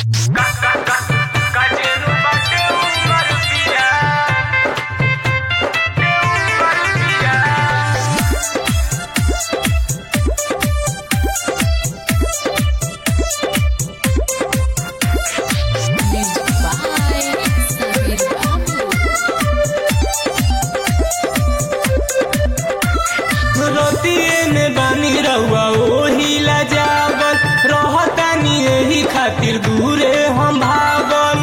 खातिर दूरे हम भागल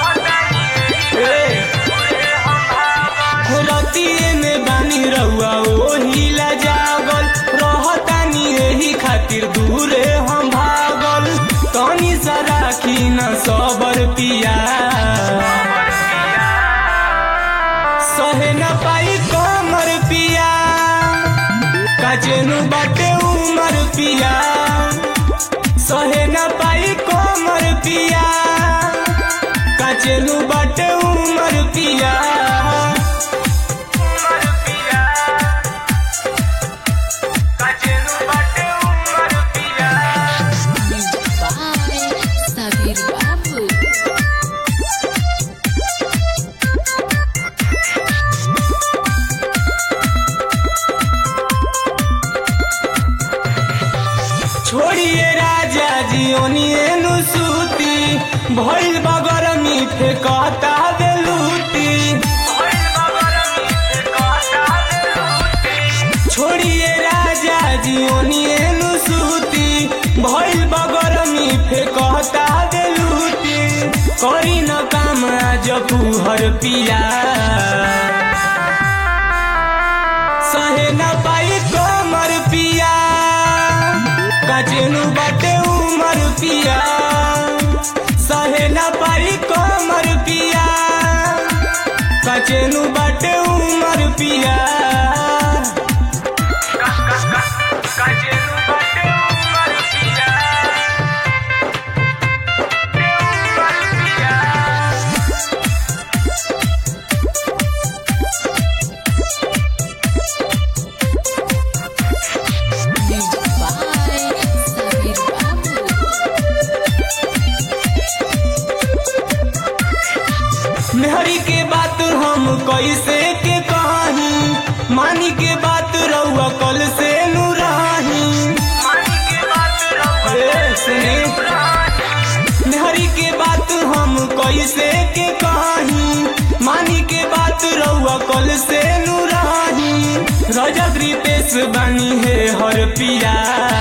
रतिये में बानी रहुआ ओही ला जागल रहतानी यही खातिर दूरे हम भागल तनी सा राखी न सबर पिया सहे न पाई कमर पिया काचेनु बाटे उमर पिया सहे न पाई कमर पिया काचेनु बाटे उमर पिया काचेनु बाटे उमर पिया साबिर बाबू छोड़िए राजा जी ओनिए नु सूती भइल बगर मीठे कहता देलूती छोड़िए राजा जी ओनिए नु सूती भइल बगर मीठे कहता देलूती करी न काम आज पुहर पिया सहे न पाई कमर पिया काचेनु बाटे उमर पिया सहे न पाई कमर पिया काचेनु बाटे उमर पिया काचेनु बाटे उमर पिया मेहरी के बात हम कैसे के कही मानी के बात रहुआ कल से नुराही मेहरी के बात हम कैसे के कही मानी के बात रहुआ कल से नुराही राजा ग्रीपेश बानी है हर पिया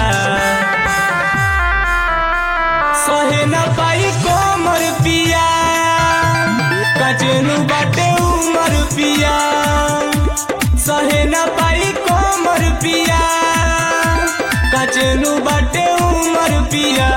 सहे न पाई कमर पिया काचेनु बाटे उमर पिया सहे न पाई कमर पिया काचेनु बाटे उमर पिया